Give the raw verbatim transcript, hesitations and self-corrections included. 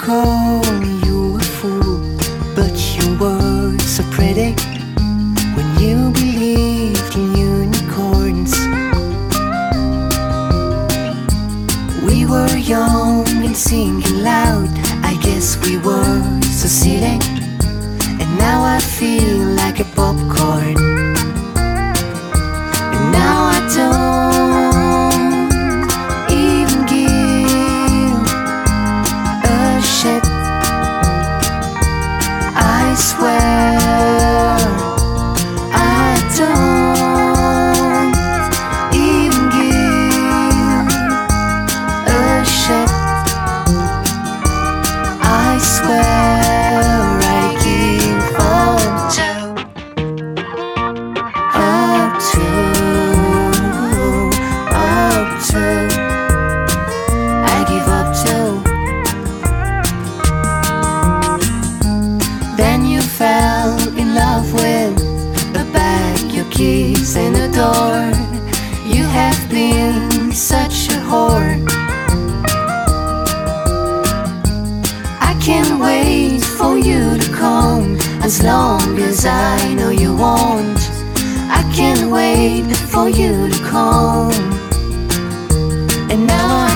call you a fool, but you were so pretty when you believed in unicorns. We were young and singing loud, I guess we were succeeding, and now I feel like a popcorn. And now I don't even give a shit. I swear I don't even give a shit. I swear I give up to, up to, up to, I give up to. Then you fell in love with a bag, your keys and a door. You have been such a whore. I can't wait for you to come, as long as I know you won't. I can't wait for you to come. And now